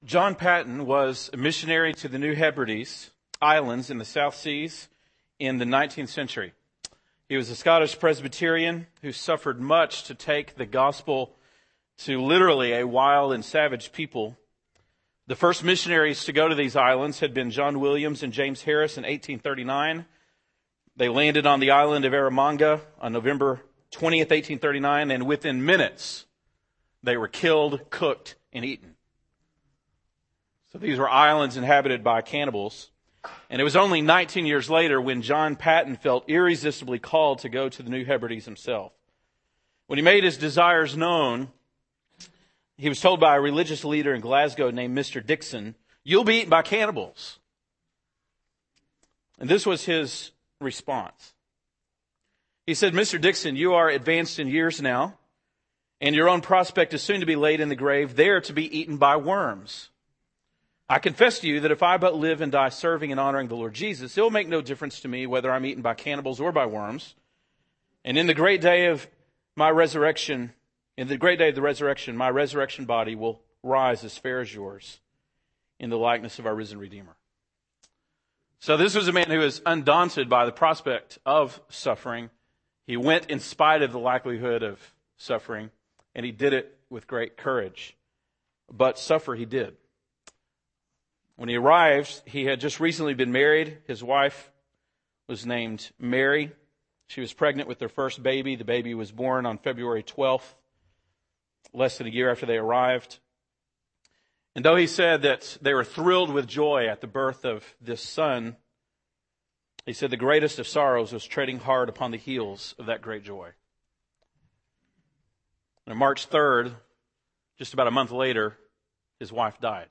John Paton was a missionary to the New Hebrides Islands in the South Seas in the 19th century. He was a Scottish Presbyterian who suffered much to take the gospel to literally a wild and savage people. The first missionaries to go to these islands had been John Williams and James Harris in 1839. They landed on the island of Eromanga on November 20th, 1839, and within minutes they were killed, cooked, and eaten. So these were islands inhabited by cannibals. And it was only 19 years later when John Paton felt irresistibly called to go to the New Hebrides himself. When he made his desires known, he was told by a religious leader in Glasgow named Mr. Dixon, "You'll be eaten by cannibals." And this was his response. He said, "Mr. Dixon, you are advanced in years now, and your own prospect is soon to be laid in the grave, there to be eaten by worms. I confess to you that if I but live and die serving and honoring the Lord Jesus, it will make no difference to me whether I'm eaten by cannibals or by worms. And in the great day of my resurrection, my resurrection body will rise as fair as yours in the likeness of our risen Redeemer." So this was a man who was undaunted by the prospect of suffering. He went in spite of the likelihood of suffering, and he did it with great courage. But suffer he did. When he arrived, he had just recently been married. His wife was named Mary. She was pregnant with their first baby. The baby was born on February 12th, less than a year after they arrived. And though he said that they were thrilled with joy at the birth of this son, he said the greatest of sorrows was treading hard upon the heels of that great joy. On March 3rd, just about a month later, his wife died.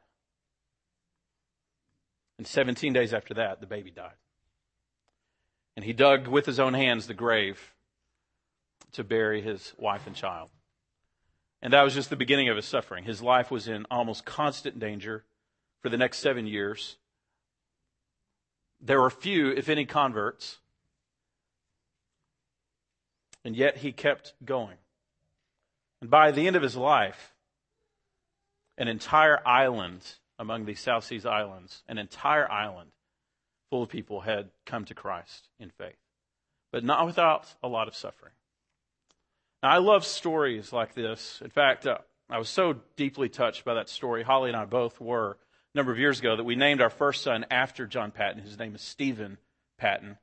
And 17 days after that, the baby died. And he dug with his own hands the grave to bury his wife and child. And that was just the beginning of his suffering. His life was in almost constant danger for the next 7 years. There were few, if any, converts. And yet he kept going. And by the end of his life, an entire island among these South Seas islands, an entire island full of people had come to Christ in faith, but not without a lot of suffering. Now, I love stories like this. In fact, I was so deeply touched by that story. Holly and I both were a number of years ago that we named our first son after John Paton. His name is Stephen Paton.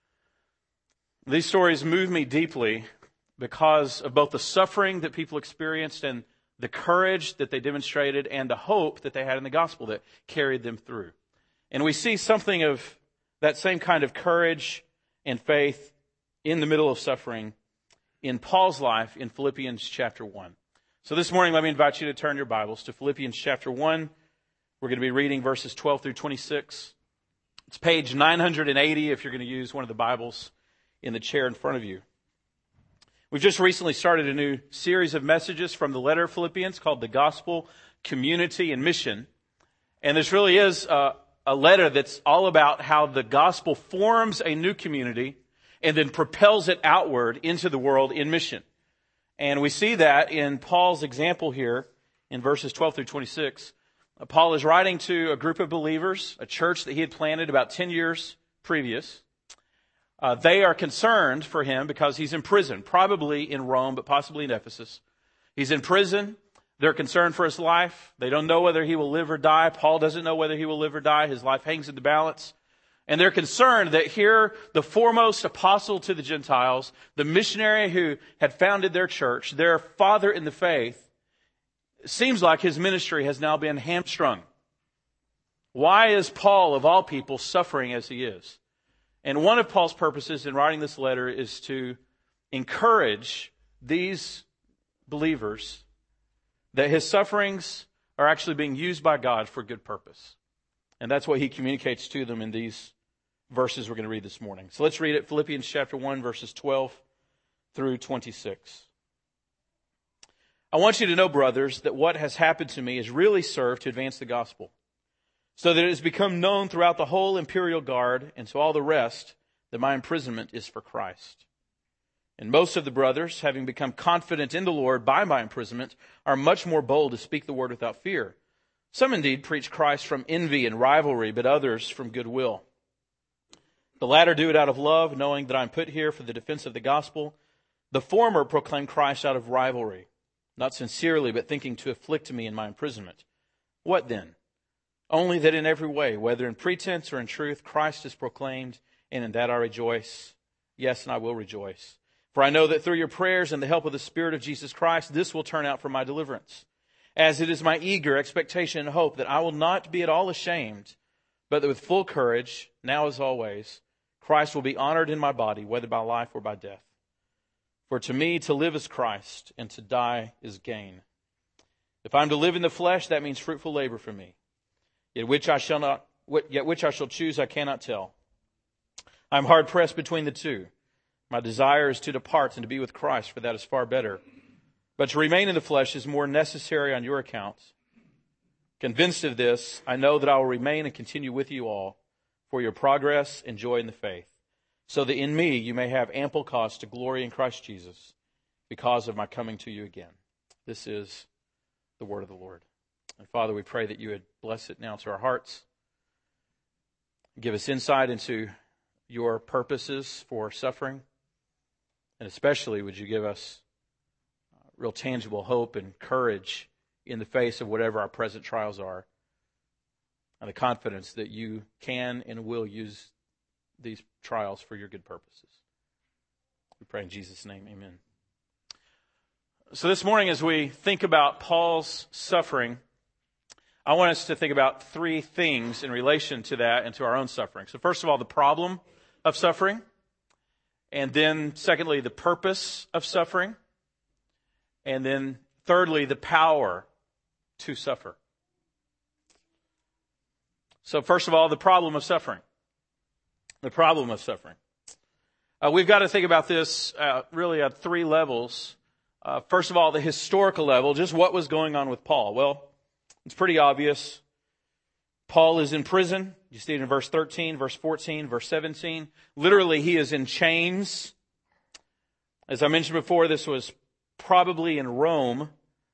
These stories move me deeply because of both the suffering that people experienced and the courage that they demonstrated and the hope that they had in the gospel that carried them through. And we see something of that same kind of courage and faith in the middle of suffering in Paul's life in Philippians chapter 1. So this morning, let me invite you to turn your Bibles to Philippians chapter 1. We're going to be reading verses 12 through 26. It's page 980 if you're going to use one of the Bibles in the chair in front of you. We've just recently started a new series of messages from the letter of Philippians called The Gospel, Community, and Mission. And this really is a letter that's all about how the gospel forms a new community and then propels it outward into the world in mission. And we see that in Paul's example here in verses 12 through 26. Paul is writing to a group of believers, a church that he had planted about 10 years previous. They are concerned for him because he's in prison, probably in Rome, but possibly in Ephesus. He's in prison. They're concerned for his life. They don't know whether he will live or die. Paul doesn't know whether he will live or die. His life hangs in the balance. And they're concerned that here, the foremost apostle to the Gentiles, the missionary who had founded their church, their father in the faith, it seems like his ministry has now been hamstrung. Why is Paul, of all people, suffering as he is? And one of Paul's purposes in writing this letter is to encourage these believers that his sufferings are actually being used by God for good purpose. And that's what he communicates to them in these verses we're going to read this morning. So let's read it, Philippians chapter 1, verses 12 through 26. I want you to know, brothers, that what has happened to me has really served to advance the gospel, so that it has become known throughout the whole imperial guard and to all the rest that my imprisonment is for Christ. And most of the brothers, having become confident in the Lord by my imprisonment, are much more bold to speak the word without fear. Some indeed preach Christ from envy and rivalry, but others from goodwill. The latter do it out of love, knowing that I am put here for the defense of the gospel. The former proclaim Christ out of rivalry, not sincerely, but thinking to afflict me in my imprisonment. What then? Only that in every way, whether in pretense or in truth, Christ is proclaimed, and in that I rejoice. Yes, and I will rejoice. For I know that through your prayers and the help of the Spirit of Jesus Christ, this will turn out for my deliverance. As it is my eager expectation and hope that I will not be at all ashamed, but that with full courage, now as always, Christ will be honored in my body, whether by life or by death. For to me, to live is Christ, and to die is gain. If I am to live in the flesh, that means fruitful labor for me. Yet which I shall choose, I cannot tell. I am hard pressed between the two. My desire is to depart and to be with Christ, for that is far better. But to remain in the flesh is more necessary on your account. Convinced of this, I know that I will remain and continue with you all for your progress and joy in the faith, so that in me you may have ample cause to glory in Christ Jesus because of my coming to you again. This is the word of the Lord. And Father, we pray that you would bless it now to our hearts. Give us insight into your purposes for suffering. And especially would you give us real tangible hope and courage in the face of whatever our present trials are, and the confidence that you can and will use these trials for your good purposes. We pray in Jesus' name, amen. So this morning, as we think about Paul's suffering, I want us to think about three things in relation to that and to our own suffering. So first of all, the problem of suffering. And then secondly, the purpose of suffering. And then thirdly, the power to suffer. So first of all, the problem of suffering. The problem of suffering. We've got to think about this really at three levels. First of all, the historical level, just what was going on with Paul. Well, it's pretty obvious. Paul is in prison. You see it in verse 13, verse 14, verse 17. Literally, he is in chains. As I mentioned before, this was probably in Rome.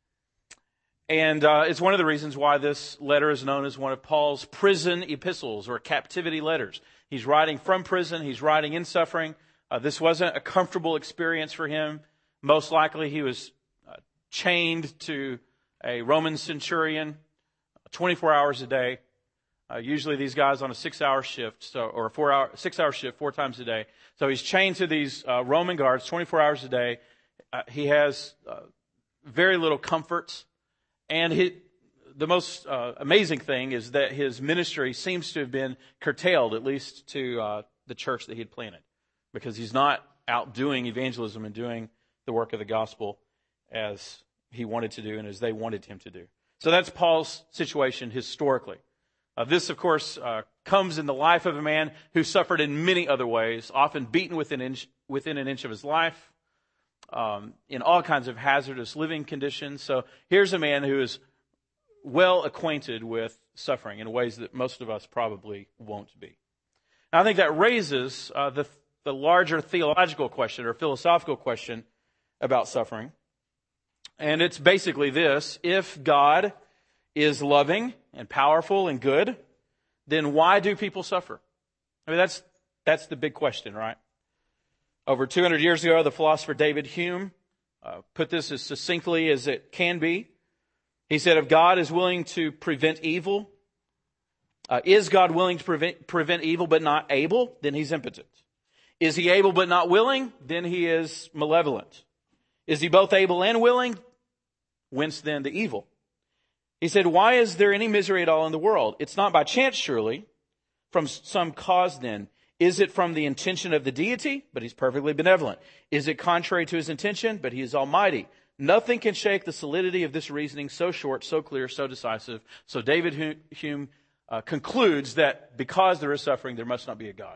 And it's one of the reasons why this letter is known as one of Paul's prison epistles or captivity letters. He's writing from prison. He's writing in suffering. This wasn't a comfortable experience for him. Most likely he was chained to a Roman centurion 24 hours a day. Usually these guys on a 6-hour shift, or a 6-hour shift 4 times a day. So he's chained to these Roman guards 24 hours a day. He has very little comfort. And the most amazing thing is that his ministry seems to have been curtailed, at least to the church that he had planted, because he's not out doing evangelism and doing the work of the gospel as he wanted to do and as they wanted him to do. So that's Paul's situation historically. This, of course, comes in the life of a man who suffered in many other ways, often beaten within an inch of his life, in all kinds of hazardous living conditions. So here's a man who is well acquainted with suffering in ways that most of us probably won't be. Now, I think that raises the larger theological question or philosophical question about suffering. And it's basically this: if God is loving and powerful and good, then why do people suffer? I mean, that's the big question, right? Over 200 years ago, the philosopher David Hume put this as succinctly as it can be. He said, if God is willing to prevent evil, is God willing to prevent evil but not able? Then he's impotent. Is he able but not willing? Then he is malevolent. Is he both able and willing? Whence then the evil? He said, why is there any misery at all in the world? It's not by chance, surely. From some cause then. Is it from the intention of the deity? But he's perfectly benevolent. Is it contrary to his intention? But he is almighty. Nothing can shake the solidity of this reasoning, so short, so clear, so decisive. So David Hume concludes that because there is suffering, there must not be a God.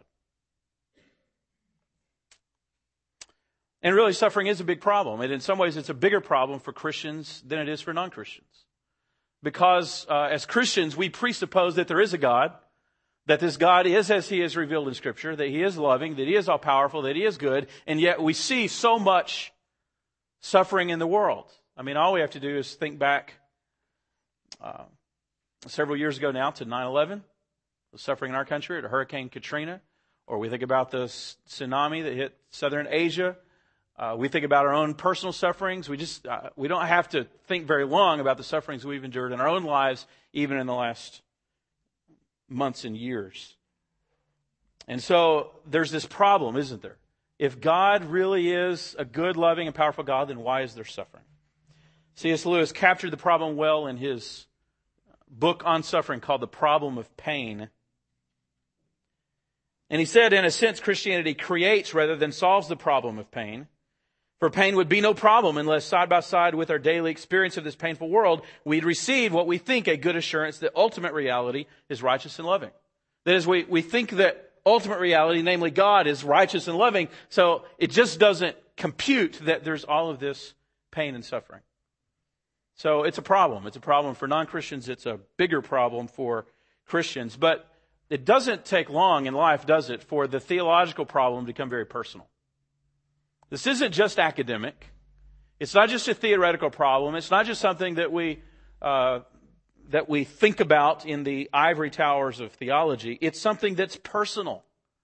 And really, suffering is a big problem. And in some ways, it's a bigger problem for Christians than it is for non-Christians. Because as Christians, we presuppose that there is a God, that this God is as he is revealed in Scripture, that he is loving, that he is all-powerful, that he is good, and yet we see so much suffering in the world. I mean, all we have to do is think back several years ago now to 9/11, the suffering in our country, to Hurricane Katrina, or we think about the tsunami that hit southern Asia. We think about our own personal sufferings. We don't have to think very long about the sufferings we've endured in our own lives, even in the last months and years. And so there's this problem, isn't there? If God really is a good, loving, and powerful God, then why is there suffering? C.S. Lewis captured the problem well in his book on suffering called The Problem of Pain. And he said, in a sense, Christianity creates rather than solves the problem of pain. For pain would be no problem unless side by side with our daily experience of this painful world, we'd receive what we think a good assurance that ultimate reality is righteous and loving. That is, we think that ultimate reality, namely God, is righteous and loving, so it just doesn't compute that there's all of this pain and suffering. So it's a problem. It's a problem for non-Christians. It's a bigger problem for Christians. But it doesn't take long in life, does it, for the theological problem to become very personal. This isn't just academic. It's not just a theoretical problem. It's not just something that we think about in the ivory towers of theology. It's something that's personal.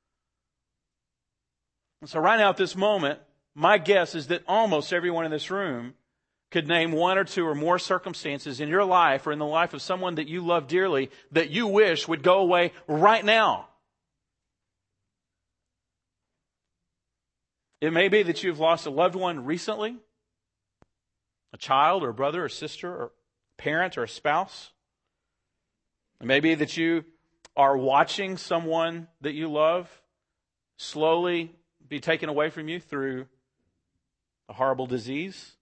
And so right now at this moment, my guess is that almost everyone in this room could name one or two or more circumstances in your life or in the life of someone that you love dearly that you wish would go away right now. It may be that you've lost a loved one recently, a child or a brother or sister or parent or a spouse. It may be that you are watching someone that you love slowly be taken away from you through a horrible disease.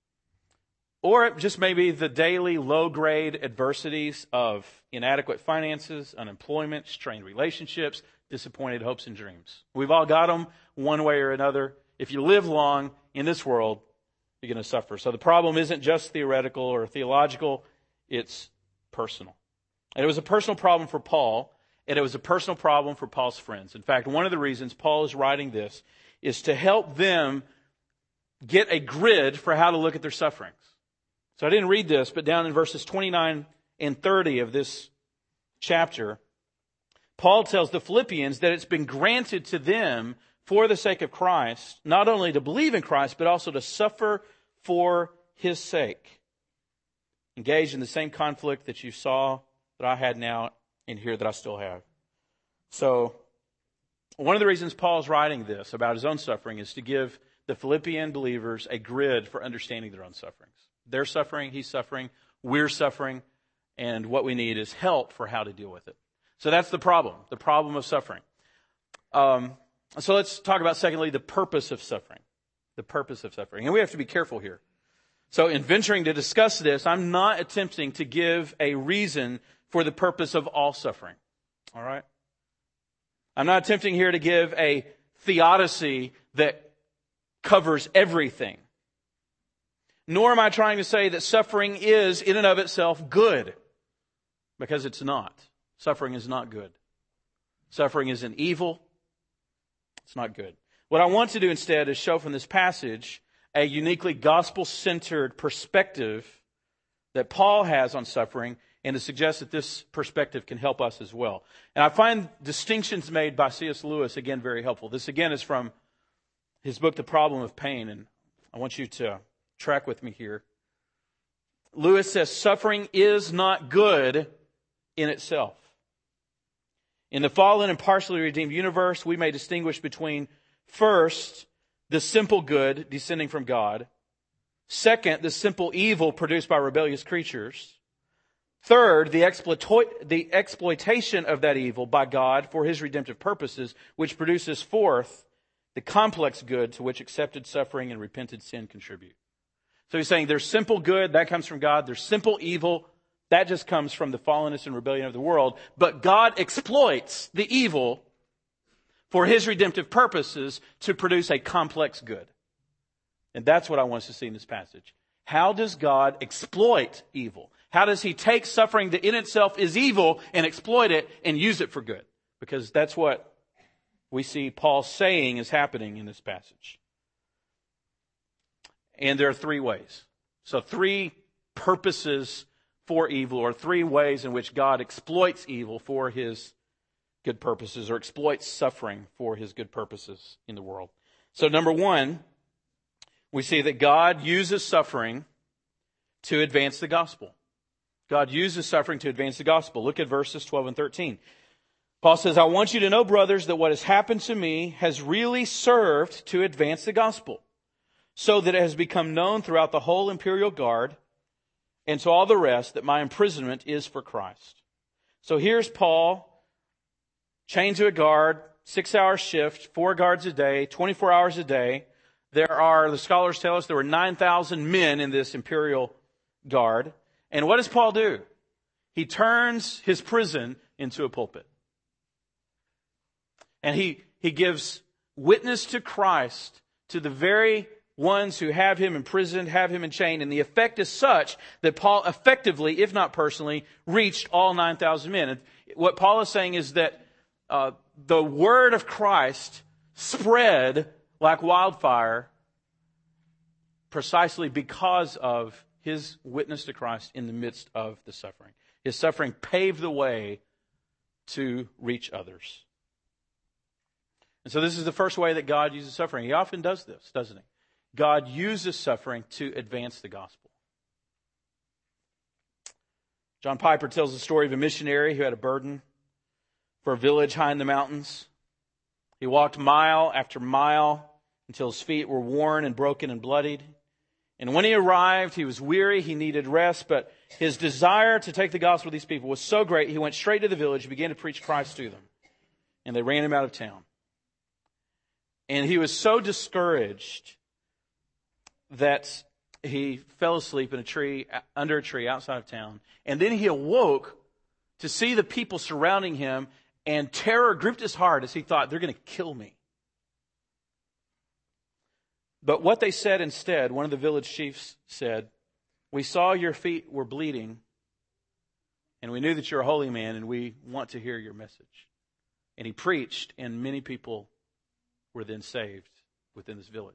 Or it just may be the daily low-grade adversities of inadequate finances, unemployment, strained relationships, disappointed hopes and dreams. We've all got them one way or another. If you live long in this world, you're going to suffer. So the problem isn't just theoretical or theological, it's personal. And it was a personal problem for Paul, and it was a personal problem for Paul's friends. In fact, one of the reasons Paul is writing this is to help them get a grid for how to look at their sufferings. So I didn't read this, but down in verses 29 and 30 of this chapter, Paul tells the Philippians that it's been granted to them for the sake of Christ, not only to believe in Christ, but also to suffer for His sake. Engaged in the same conflict that you saw that I had now and here that I still have. So, one of the reasons Paul's writing this about his own suffering is to give the Philippian believers a grid for understanding their own sufferings. They're suffering, he's suffering, we're suffering, and what we need is help for how to deal with it. So that's the problem of suffering. So let's talk about, secondly, the purpose of suffering. The purpose of suffering. And we have to be careful here. So in venturing to discuss this, I'm not attempting to give a reason for the purpose of all suffering. All right? I'm not attempting here to give a theodicy that covers everything. Nor am I trying to say that suffering is, in and of itself, good. Because it's not. Suffering is not good. Suffering is an evil. It's not good. What I want to do instead is show from this passage a uniquely gospel-centered perspective that Paul has on suffering, and to suggest that this perspective can help us as well. And I find distinctions made by C.S. Lewis, again, very helpful. This, again, is from his book, The Problem of Pain, and I want you to track with me here. Lewis says, suffering is not good in itself. In the fallen and partially redeemed universe, we may distinguish between, first, the simple good descending from God. Second, the simple evil produced by rebellious creatures. Third, the exploitation of that evil by God for His redemptive purposes, which produces, fourth, the complex good to which accepted suffering and repented sin contribute. So he's saying there's simple good, that comes from God. There's simple evil, that just comes from the fallenness and rebellion of the world. But God exploits the evil for His redemptive purposes to produce a complex good. And that's what I want us to see in this passage. How does God exploit evil? How does He take suffering that in itself is evil and exploit it and use it for good? Because that's what we see Paul saying is happening in this passage. And there are three ways. So three purposes for evil, or 3 ways in which God exploits evil for his good purposes, or exploits suffering for his good purposes in the world. So number 1, we see that God uses suffering to advance the gospel. God uses suffering to advance the gospel. Look at verses 12 and 13. Paul says, I want you to know, brothers, that what has happened to me has really served to advance the gospel, so that it has become known throughout the whole imperial guard and to all the rest that my imprisonment is for Christ. So here's Paul, chained to a guard, 6-hour shift, 4 guards a day, 24 hours a day. The scholars tell us there were 9,000 men in this imperial guard. And what does Paul do? He turns his prison into a pulpit. And he gives witness to Christ to the very ones who have him imprisoned, have him enchained. And the effect is such that Paul effectively, if not personally, reached all 9,000 men. And what Paul is saying is that the word of Christ spread like wildfire precisely because of his witness to Christ in the midst of the suffering. His suffering paved the way to reach others. And so this is the first way that God uses suffering. He often does this, doesn't he? God uses suffering to advance the gospel. John Piper tells the story of a missionary who had a burden for a village high in the mountains. He walked mile after mile until his feet were worn and broken and bloodied. And when he arrived, he was weary, he needed rest, but his desire to take the gospel to these people was so great, he went straight to the village and began to preach Christ to them. And they ran him out of town. And he was so discouraged that he fell asleep in a tree, under a tree outside of town. And then he awoke to see the people surrounding him, and terror gripped his heart as he thought, they're going to kill me. But what they said instead, one of the village chiefs said, we saw your feet were bleeding, and we knew that you're a holy man, and we want to hear your message. And he preached, and many people were then saved within this village.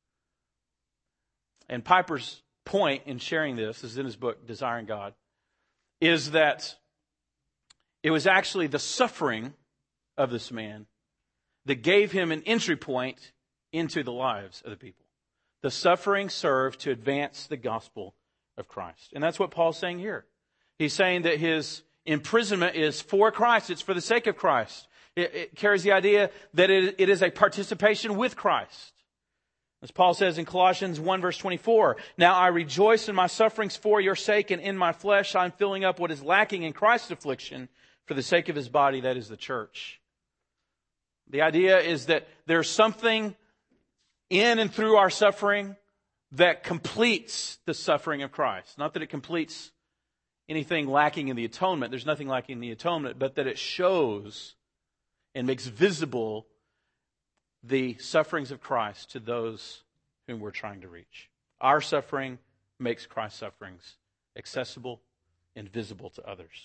And Piper's point in sharing this is in his book, Desiring God, is that it was actually the suffering of this man that gave him an entry point into the lives of the people. The suffering served to advance the gospel of Christ. And that's what Paul's saying here. He's saying that his imprisonment is for Christ. It's for the sake of Christ. It carries the idea that it is a participation with Christ. As Paul says in Colossians 1 verse 24, now I rejoice in my sufferings for your sake, and in my flesh I'm filling up what is lacking in Christ's affliction for the sake of his body, that is the church. The idea is that there's something in and through our suffering that completes the suffering of Christ. Not that it completes anything lacking in the atonement. There's nothing lacking in the atonement, but that it shows and makes visible the sufferings of Christ to those whom we're trying to reach. Our suffering makes Christ's sufferings accessible and visible to others.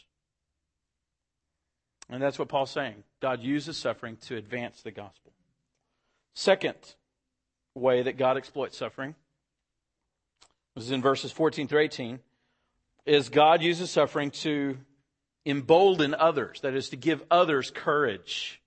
And that's what Paul's saying. God uses suffering to advance the gospel. Second way that God exploits suffering, this is in verses 14 through 18, is God uses suffering to embolden others. That is, to give others courage.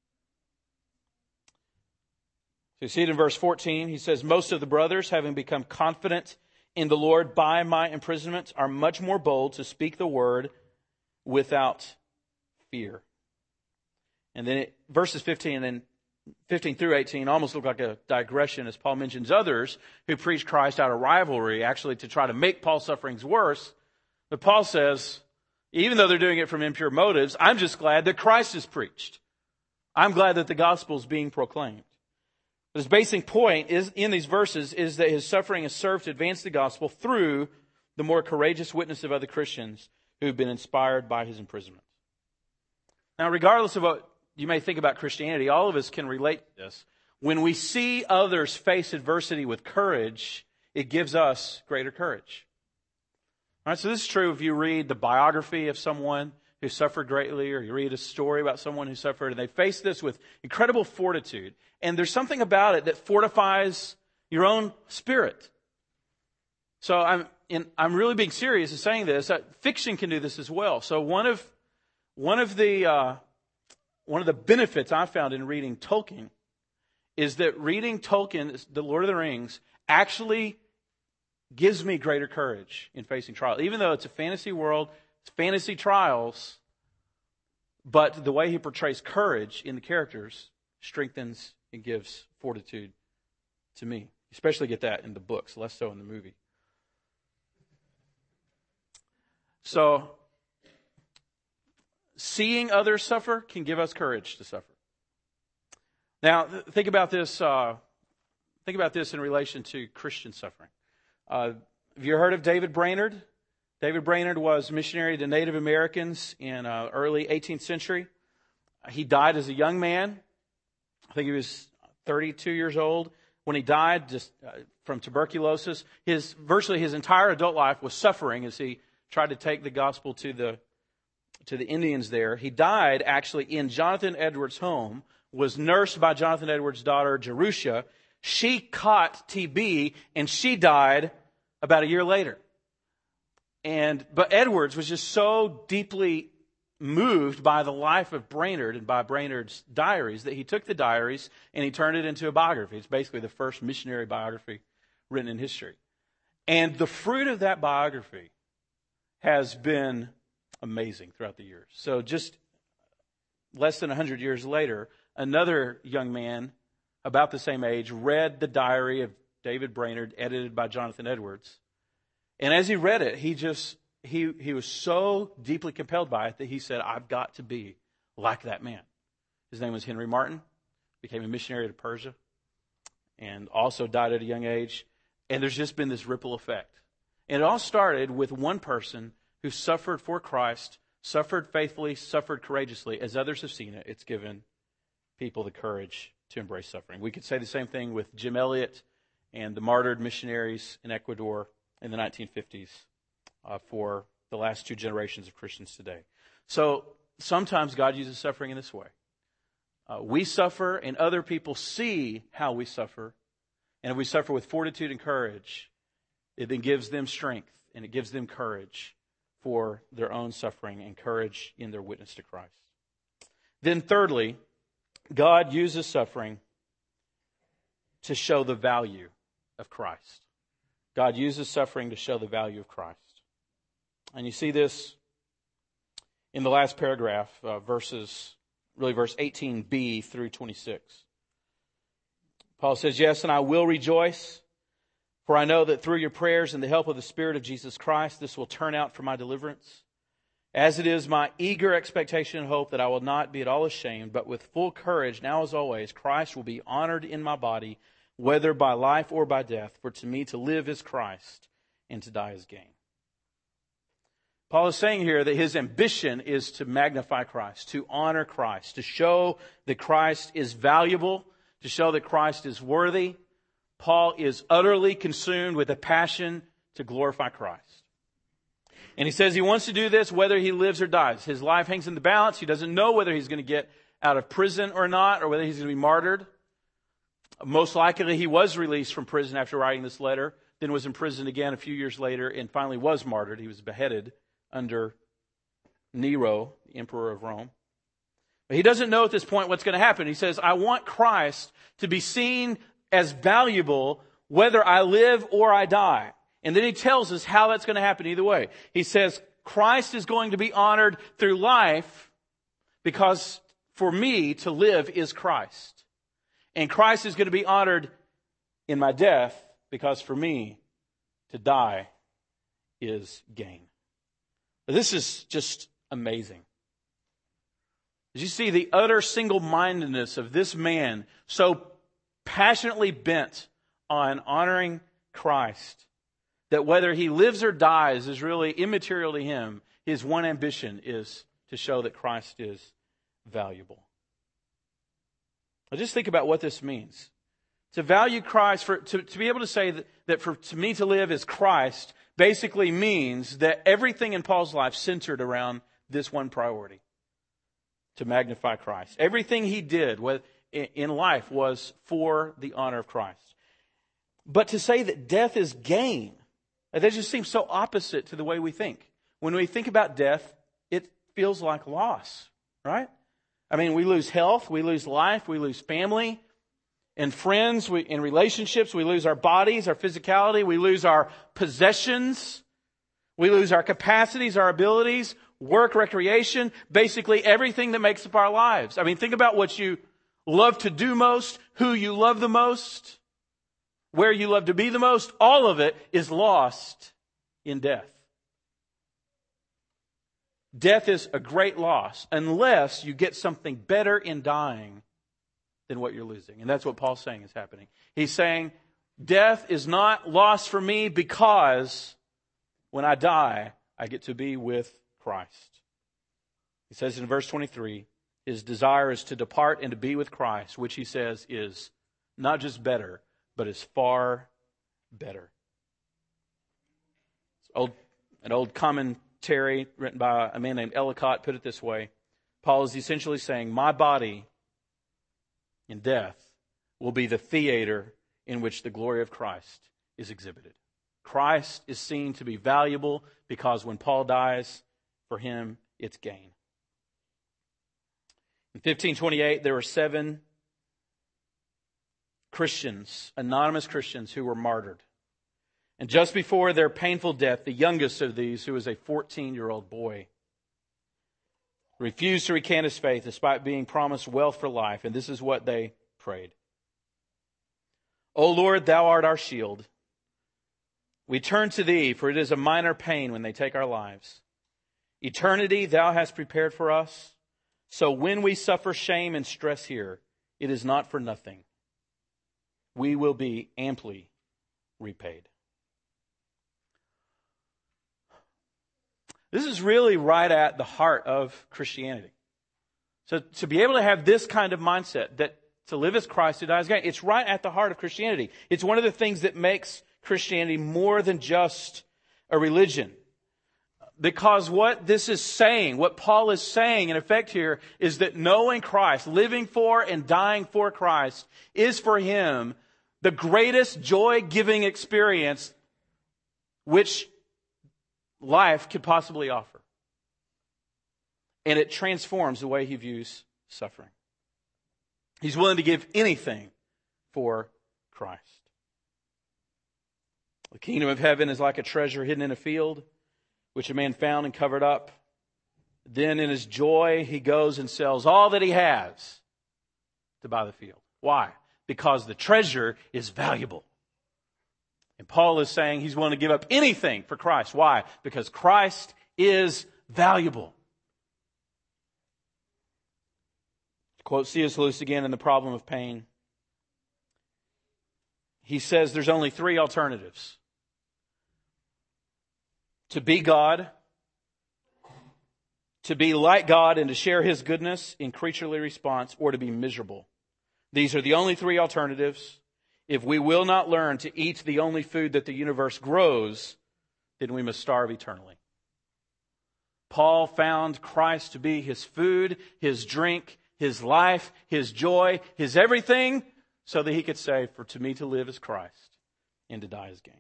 So you see it in verse 14. He says, most of the brothers, having become confident in the Lord by my imprisonment, are much more bold to speak the word without fear. And then verses 15 through 18 almost look like a digression as Paul mentions others who preach Christ out of rivalry, actually to try to make Paul's sufferings worse. But Paul says, even though they're doing it from impure motives, I'm just glad that Christ is preached. I'm glad that the gospel is being proclaimed. But his basic point is in these verses is that his suffering has served to advance the gospel through the more courageous witness of other Christians who have been inspired by his imprisonment. Now, regardless of what you may think about Christianity, all of us can relate to this. When we see others face adversity with courage, it gives us greater courage. All right, so this is true if you read the biography of someone who suffered greatly, or you read a story about someone who suffered, and they face this with incredible fortitude. And there's something about it that fortifies your own spirit. So and I'm really being serious in saying this, fiction can do this as well. So one of the benefits I found in reading Tolkien is that reading Tolkien, The Lord of the Rings, actually gives me greater courage in facing trials. Even though it's a fantasy world, it's fantasy trials, but the way he portrays courage in the characters strengthens and gives fortitude to me. You especially get that in the books, less so in the movie. So, seeing others suffer can give us courage to suffer. Now, think about this. Think about this in relation to Christian suffering. Have you heard of David Brainerd? David Brainerd was missionary to Native Americans in early 18th century. He died as a young man. I think he was 32 years old when he died, just from tuberculosis. Virtually his entire adult life was suffering as he tried to take the gospel to the Indians there. He died actually in Jonathan Edwards' home, was nursed by Jonathan Edwards' daughter, Jerusha. She caught TB and she died about a year later. But Edwards was just so deeply moved by the life of Brainerd and by Brainerd's diaries that he took the diaries and he turned it into a biography. It's basically the first missionary biography written in history. And the fruit of that biography has been amazing throughout the years. So just less than 100 years later, another young man about the same age read the diary of David Brainerd, edited by Jonathan Edwards. And as he read it, he was so deeply compelled by it that he said, I've got to be like that man. His name was Henry Martin, became a missionary to Persia, and also died at a young age. And there's just been this ripple effect. And it all started with one person who suffered for Christ, suffered faithfully, suffered courageously. As others have seen it, it's given people the courage to embrace suffering. We could say the same thing with Jim Elliot and the martyred missionaries in Ecuador in the 1950s for the last two generations of Christians today. So sometimes God uses suffering in this way. We suffer and other people see how we suffer. And if we suffer with fortitude and courage, it then gives them strength and it gives them courage for their own suffering and courage in their witness to Christ. Then thirdly, God uses suffering to show the value of Christ. God uses suffering to show the value of Christ. And you see this in the last paragraph, verse 18b through 26. Paul says, yes, and I will rejoice, for I know that through your prayers and the help of the Spirit of Jesus Christ, this will turn out for my deliverance. As it is my eager expectation and hope that I will not be at all ashamed, but with full courage, now as always, Christ will be honored in my body, whether by life or by death. For to me to live is Christ, and to die is gain. Paul is saying here that his ambition is to magnify Christ, to honor Christ, to show that Christ is valuable, to show that Christ is worthy. Paul is utterly consumed with a passion to glorify Christ. And he says he wants to do this whether he lives or dies. His life hangs in the balance. He doesn't know whether he's going to get out of prison or not, or whether he's going to be martyred. Most likely he was released from prison after writing this letter, then was imprisoned again a few years later, and finally was martyred. He was beheaded under Nero, the emperor of Rome. But he doesn't know at this point what's going to happen. He says, I want Christ to be seen as valuable whether I live or I die. And then he tells us how that's going to happen either way. He says, Christ is going to be honored through life because for me to live is Christ. And Christ is going to be honored in my death because for me to die is gain. This is just amazing. As you see the utter single-mindedness of this man, so passionately bent on honoring Christ, that whether he lives or dies is really immaterial to him. His one ambition is to show that Christ is valuable. Now just think about what this means. To value Christ, to be able to say that to me to live is Christ, basically means that everything in Paul's life centered around this one priority, to magnify Christ. Everything he did in life was for the honor of Christ. But to say that death is gain That just seems so opposite to the way we think. When we think about death, it feels like loss, right? I mean, we lose health, we lose life, we lose family and friends, in relationships, we lose our bodies, our physicality, we lose our possessions, we lose our capacities, our abilities, work, recreation, basically everything that makes up our lives. I mean, think about what you love to do most, who you love the most, where you love to be the most. All of it is lost in death. Death is a great loss unless you get something better in dying than what you're losing. And that's what Paul's saying is happening. He's saying, death is not loss for me because when I die, I get to be with Christ. He says in verse 23, his desire is to depart and to be with Christ, which he says is not just better, but is far better. An old commentary written by a man named Ellicott put it this way. Paul is essentially saying, my body in death will be the theater in which the glory of Christ is exhibited. Christ is seen to be valuable because when Paul dies, for him, it's gain. In 1528, there were 7 Christians, anonymous Christians, who were martyred. And just before their painful death, the youngest of these, who was a 14-year-old boy, refused to recant his faith despite being promised wealth for life. And this is what they prayed. O Lord, thou art our shield. We turn to thee, for it is a minor pain when they take our lives. Eternity thou hast prepared for us. So when we suffer shame and stress here, it is not for nothing. We will be amply repaid. This is really right at the heart of Christianity. So to be able to have this kind of mindset, that to live as Christ, to die as gain, it's right at the heart of Christianity. It's one of the things that makes Christianity more than just a religion. Because what this is saying, what Paul is saying in effect here, is that knowing Christ, living for and dying for Christ, is for him the greatest joy-giving experience which life could possibly offer. And it transforms the way he views suffering. He's willing to give anything for Christ. The kingdom of heaven is like a treasure hidden in a field, which a man found and covered up. Then in his joy, he goes and sells all that he has to buy the field. Why? Because the treasure is valuable. And Paul is saying he's willing to give up anything for Christ. Why? Because Christ is valuable. To quote C.S. Lewis again in The Problem of Pain, he says there's only 3 alternatives. To be God, to be like God and to share his goodness in creaturely response, or to be miserable. These are the only 3 alternatives. If we will not learn to eat the only food that the universe grows, then we must starve eternally. Paul found Christ to be his food, his drink, his life, his joy, his everything, so that he could say, for to me to live is Christ, and to die is gain.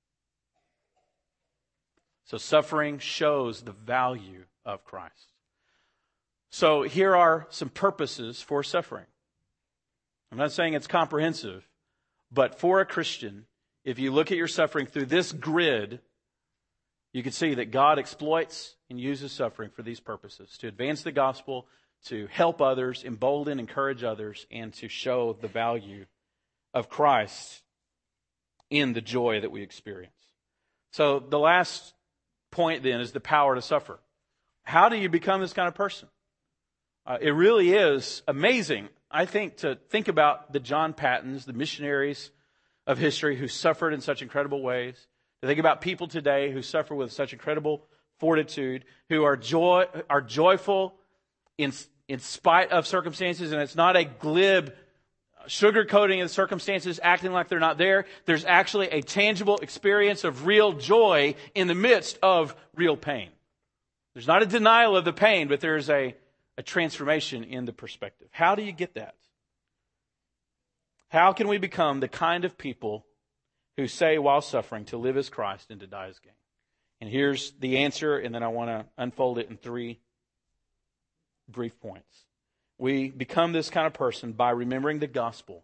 So suffering shows the value of Christ. So here are some purposes for suffering. I'm not saying it's comprehensive, but for a Christian, if you look at your suffering through this grid, you can see that God exploits and uses suffering for these purposes: to advance the gospel, to help others, embolden, encourage others, and to show the value of Christ in the joy that we experience. So the last point then is the power to suffer. How do you become this kind of person? It really is amazing, I think, to think about the John Pattons, the missionaries of history who suffered in such incredible ways. To think about people today who suffer with such incredible fortitude, who are joyful in spite of circumstances, and it's not a glib sugarcoating of the circumstances, acting like they're not there. There's actually a tangible experience of real joy in the midst of real pain. There's not a denial of the pain, but there's a transformation in the perspective. How do you get that? How can we become the kind of people who say while suffering to live as Christ and to die as gain. And here's the answer, and then I want to unfold it in 3 brief points. We become this kind of person by remembering the gospel.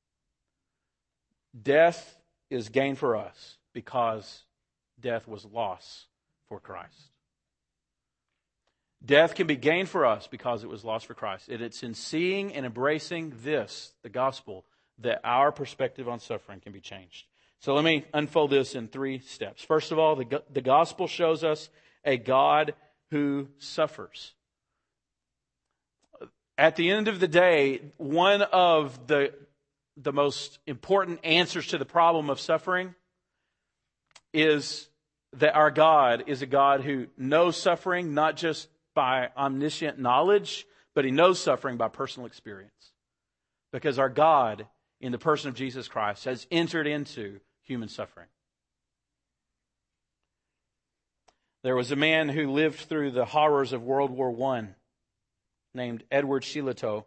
Death is gain for us because death was loss for Christ. Death can be gain for us because it was loss for Christ. And it's in seeing and embracing this, the gospel, that our perspective on suffering can be changed. So let me unfold this in 3 steps. First of all, the gospel shows us a God who suffers. At the end of the day, one of the most important answers to the problem of suffering is that our God is a God who knows suffering, not just by omniscient knowledge, but He knows suffering by personal experience. Because our God, in the person of Jesus Christ, has entered into human suffering. There was a man who lived through the horrors of World War I named Edward Shillito.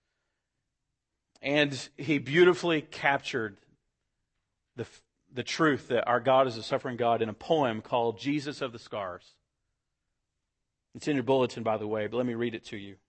And he beautifully captured the truth that our God is a suffering God in a poem called Jesus of the Scars. It's in your bulletin, by the way, but let me read it to you.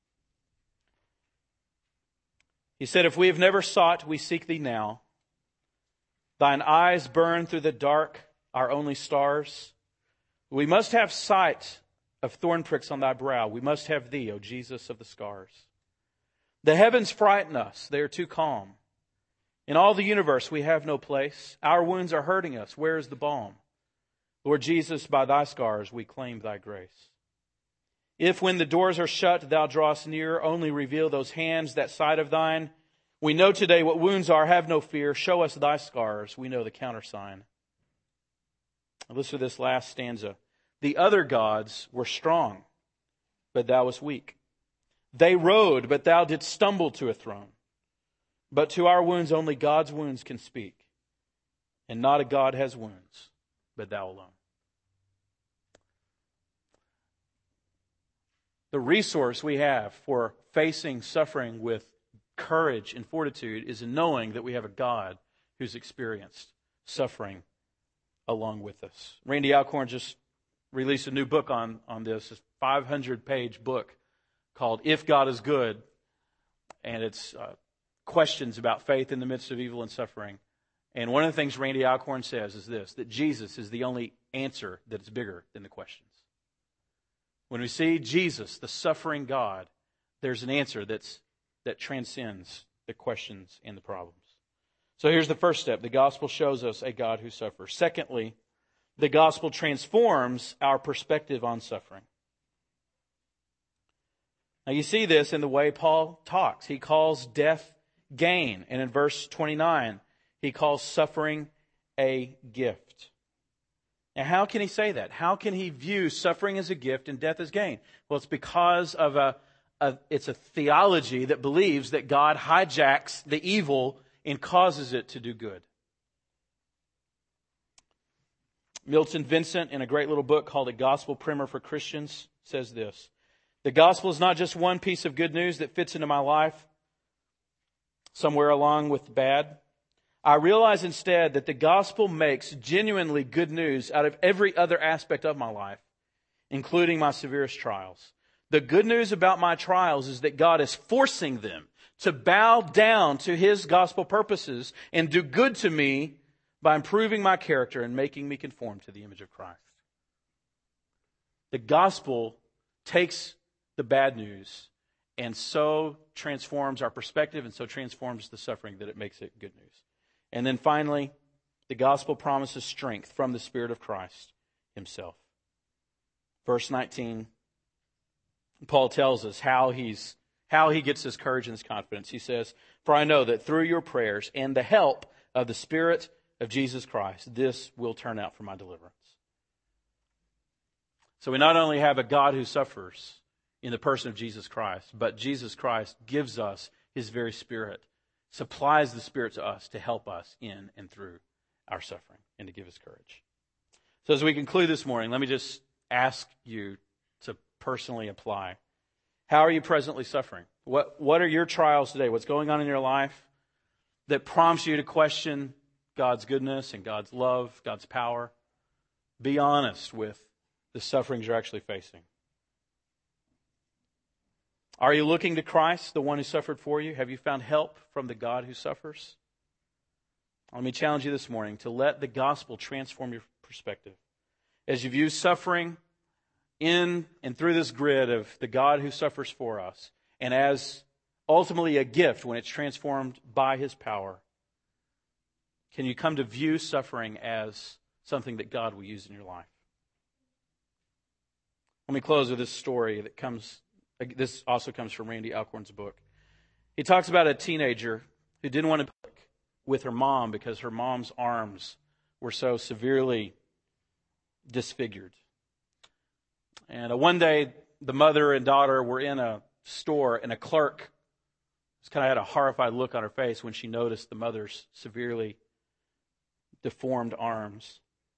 He said, "If we have never sought, we seek thee now. Thine eyes burn through the dark, our only stars. We must have sight of thorn pricks on thy brow. We must have thee, O Jesus of the scars. The heavens frighten us. They are too calm. In all the universe we have no place. Our wounds are hurting us. Where is the balm? Lord Jesus, by thy scars we claim thy grace. If when the doors are shut, thou drawest near, only reveal those hands, that side of thine. We know today what wounds are, have no fear. Show us thy scars, we know the countersign." Listen to this last stanza. "The other gods were strong, but thou wast weak. They rode, but thou didst stumble to a throne. But to our wounds only God's wounds can speak. And not a God has wounds, but thou alone." The resource we have for facing suffering with courage and fortitude is in knowing that we have a God who's experienced suffering along with us. Randy Alcorn just released a new book on this, a 500-page book called If God is Good, and it's questions about faith in the midst of evil and suffering. And one of the things Randy Alcorn says is this, that Jesus is the only answer that is bigger than the questions. When we see Jesus, the suffering God, there's an answer that transcends the questions and the problems. So here's the first step. The gospel shows us a God who suffers. Secondly, the gospel transforms our perspective on suffering. Now you see this in the way Paul talks. He calls death gain. And in verse 29, he calls suffering a gift. Now, how can he say that? How can he view suffering as a gift and death as gain? Well, it's because of it's a theology that believes that God hijacks the evil and causes it to do good. Milton Vincent, in a great little book called A Gospel Primer for Christians, says this: "The gospel is not just one piece of good news that fits into my life somewhere along with bad. I realize instead that the gospel makes genuinely good news out of every other aspect of my life, including my severest trials. The good news about my trials is that God is forcing them to bow down to His gospel purposes and do good to me by improving my character and making me conform to the image of Christ." The gospel takes the bad news and so transforms our perspective and so transforms the suffering that it makes it good news. And then finally, the gospel promises strength from the Spirit of Christ Himself. Verse 19, Paul tells us how he gets his courage and his confidence. He says, "For I know that through your prayers and the help of the Spirit of Jesus Christ, this will turn out for my deliverance." So we not only have a God who suffers in the person of Jesus Christ, but Jesus Christ gives us His very Spirit, supplies the Spirit to us to help us in and through our suffering and to give us courage. So as we conclude this morning, let me just ask you to personally apply. How are you presently suffering? What are your trials today? What's going on in your life that prompts you to question God's goodness and God's love, God's power. Be honest with the sufferings you're actually facing. Are you looking to Christ, the one who suffered for you? Have you found help from the God who suffers? Let me challenge you this morning to let the gospel transform your perspective. As you view suffering in and through this grid of the God who suffers for us, and as ultimately a gift when it's transformed by His power, can you come to view suffering as something that God will use in your life? Let me close with this story this also comes from Randy Alcorn's book. He talks about a teenager who didn't want to be with her mom because her mom's arms were so severely disfigured. And one day, the mother and daughter were in a store, and a clerk just kind of had a horrified look on her face when she noticed the mother's severely deformed arms.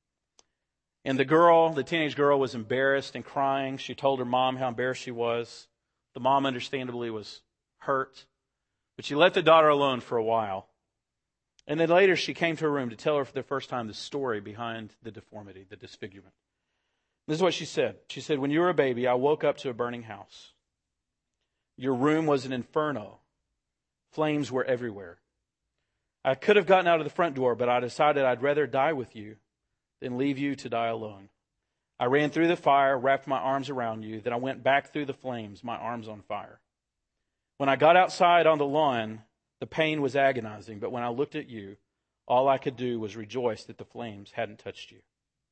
And the teenage girl, was embarrassed and crying. She told her mom how embarrassed she was. The mom, understandably, was hurt. But she let the daughter alone for a while. And then later she came to her room to tell her for the first time the story behind the deformity, the disfigurement. This is what she said. She said, "When you were a baby, I woke up to a burning house. Your room was an inferno. Flames were everywhere. I could have gotten out of the front door, but I decided I'd rather die with you than leave you to die alone. I ran through the fire, wrapped my arms around you, then I went back through the flames, my arms on fire. When I got outside on the lawn, the pain was agonizing, but when I looked at you, all I could do was rejoice that the flames hadn't touched you."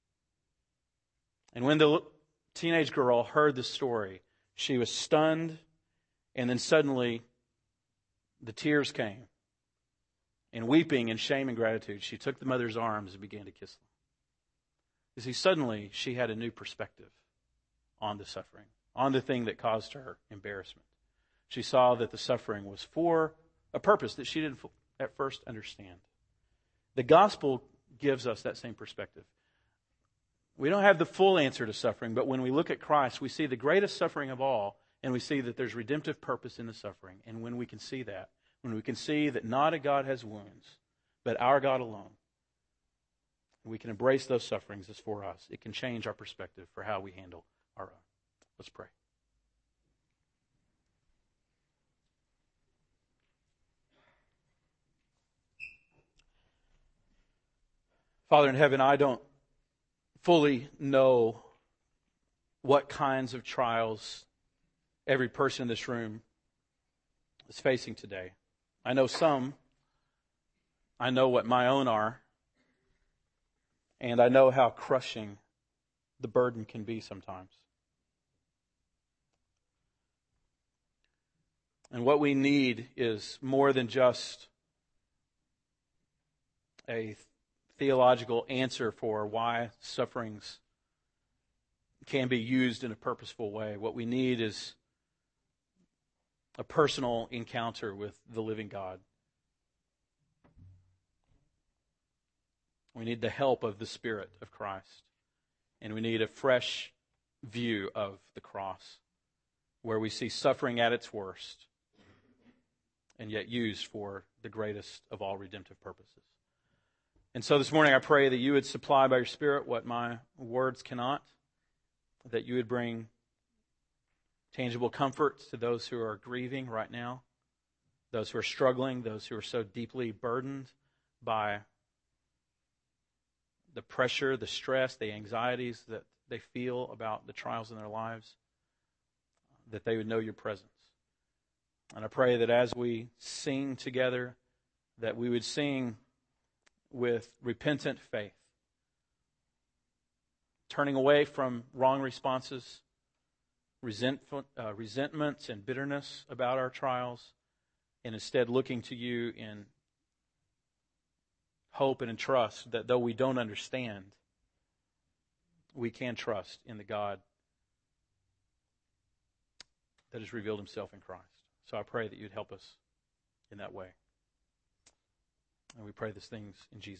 And when the teenage girl heard the story, she was stunned, and then suddenly the tears came. And weeping in shame and gratitude, she took the mother's arms and began to kiss them. You see, suddenly she had a new perspective on the suffering, on the thing that caused her embarrassment. She saw that the suffering was for a purpose that she didn't at first understand. The gospel gives us that same perspective. We don't have the full answer to suffering, but when we look at Christ, we see the greatest suffering of all, and we see that there's redemptive purpose in the suffering. And when we can see that, when we can see that not a God has wounds, but our God alone, we can embrace those sufferings as for us. It can change our perspective for how we handle our own. Let's pray. Father in heaven, I don't fully know what kinds of trials every person in this room is facing today. I know some. I know what my own are. And I know how crushing the burden can be sometimes. And what we need is more than just a theological answer for why sufferings can be used in a purposeful way. What we need is a personal encounter with the living God. We need the help of the Spirit of Christ. And we need a fresh view of the cross, where we see suffering at its worst, and yet used for the greatest of all redemptive purposes. And so this morning I pray that you would supply by your Spirit what my words cannot, that you would bring tangible comfort to those who are grieving right now, those who are struggling, those who are so deeply burdened by the pressure, the stress, the anxieties that they feel about the trials in their lives, that they would know your presence. And I pray that as we sing together, that we would sing with repentant faith, turning away from wrong responses, resentments and bitterness about our trials, and instead looking to you in hope and in trust that though we don't understand, we can trust in the God that has revealed himself in Christ. So I pray that you'd help us in that way. And we pray these things in Jesus' name.